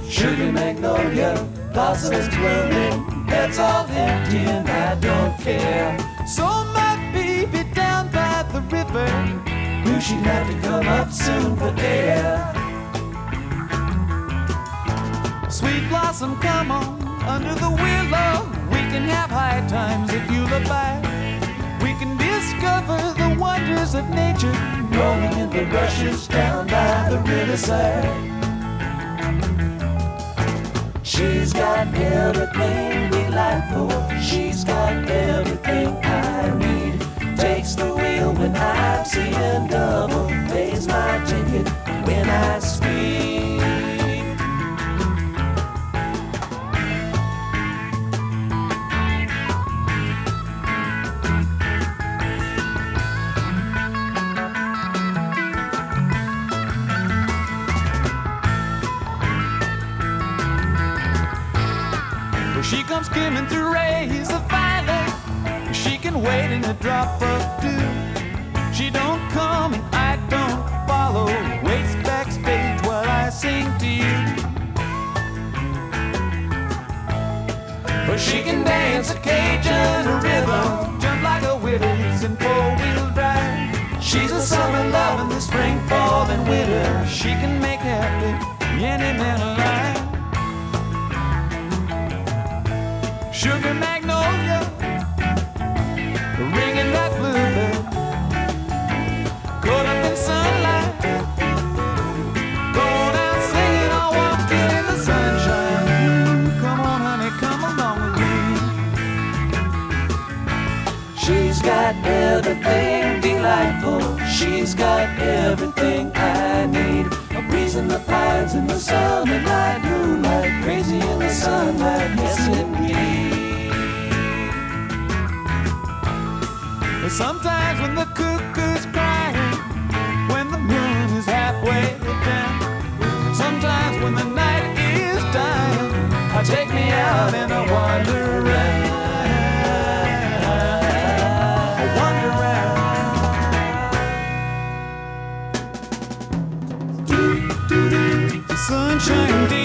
Sugar magnolia, blossoms blooming, heads all empty and I don't care. So my baby down by the river knew she'd have to come up soon for air. Sweet blossom, come on, under the willow. We can have high times if you look back. We can discover the wonders of nature, rolling in the rushes down by the riverside. She's got everything delightful. She's got everything I need. Takes the wheel when I'm seeing double. Pays my ticket when I speed. She comes skimming through rays of violet. She can wait in a drop of dew. She don't come and I don't follow. Waits backstage while I sing to you. But she can dance a Cajun rhythm, jump like a Willis in four-wheel drive. She's a summer love in the spring, fall, and winter. She can make happy any man alive. Sugar magnolia, ringing that bluebell, caught up in sunlight, going out singing or walking in the sunshine. Come on, honey, come along with me. She's got everything delightful. She's got everything I need. A breeze in the pines in the sun and light moonlight, crazy in the sunlight, yes indeed. Sometimes when the cuckoo's crying, when the moon is halfway down, sometimes when the night is dying, take me out and I wander around. Sunshine.